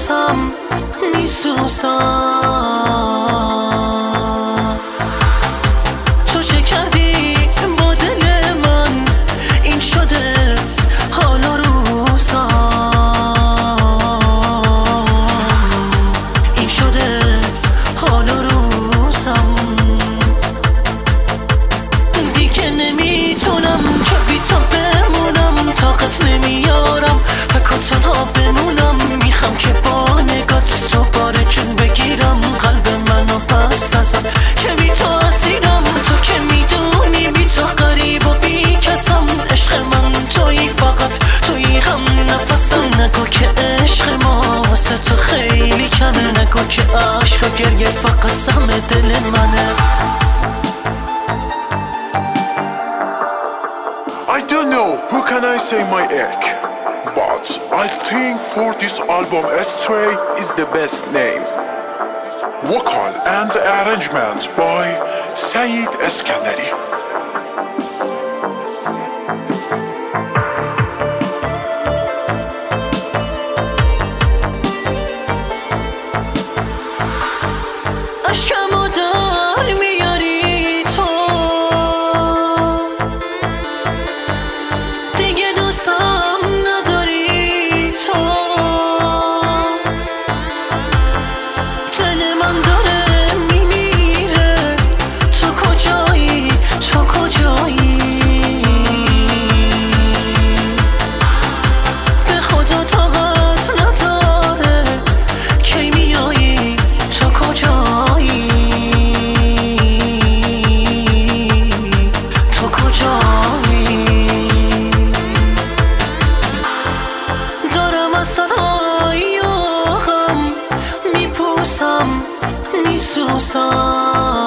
میپوسم میسوزم. تو چه کردی با دل من این شده حال و روزم، این شده حال و روزم. دیگه نمیتونم که بی تو بمونم، طاقت نمیارم تک و تنها بمونم. میخوام که با نگات تو باره جون بگیرم قلب منو پس ازم، که بی تو اسیرم. تو که میدونی بی تو غریب و بی کسم، عشق من تویی فقط تویی هم نفسم. نگو که عشق ما واسه تو خیلی کمه، نگو که عشق و گریه فقط سهم دل منه. I don't know who can I say my egg, but I think for this album Stray is the best name. Vocal and arrangement by Saeed Eskandari. اشکمو در میاری تو، دیگه دوستم نداری تو. دل من داره میمیره، تو کجایی تو کجایی؟ به خدا طاقت نداره کی میایی تو کجایی؟ تو کجایی؟ دارم از صدای غم میپوسم میسوزم.